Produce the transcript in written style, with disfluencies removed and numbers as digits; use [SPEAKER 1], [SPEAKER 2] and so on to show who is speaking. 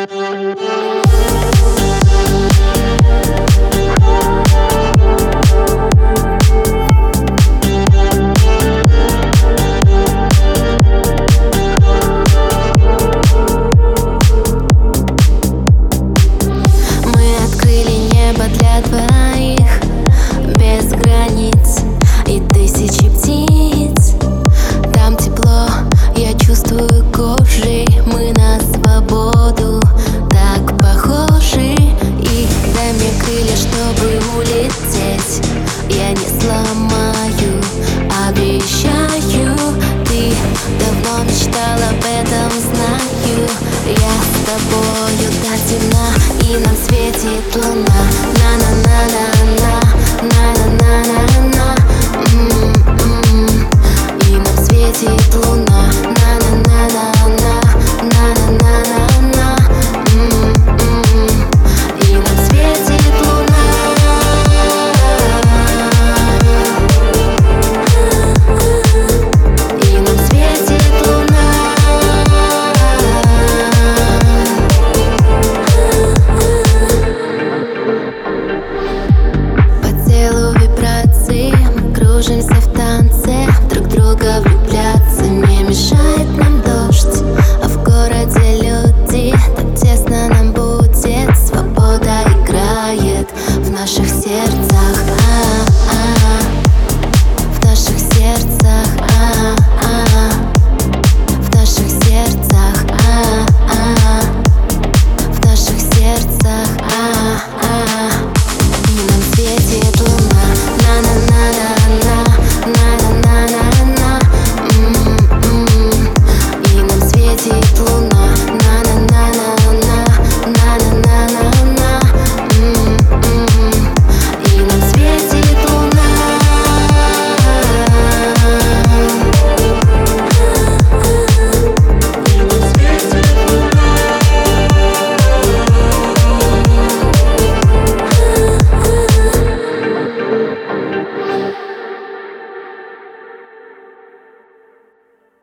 [SPEAKER 1] Для двоих, без границ и тысячи птиц. Там тепло, я чувствую кожей. Мы на свободу так похожи. И дай мне крылья, чтобы улететь. Я не сломаю, обещаю. Ты давно мечтал об этом, знаю. Я с тобою до темна, и нам светит луна. На-на-на-на-на, на-на-на-на-на, и нам светит луна.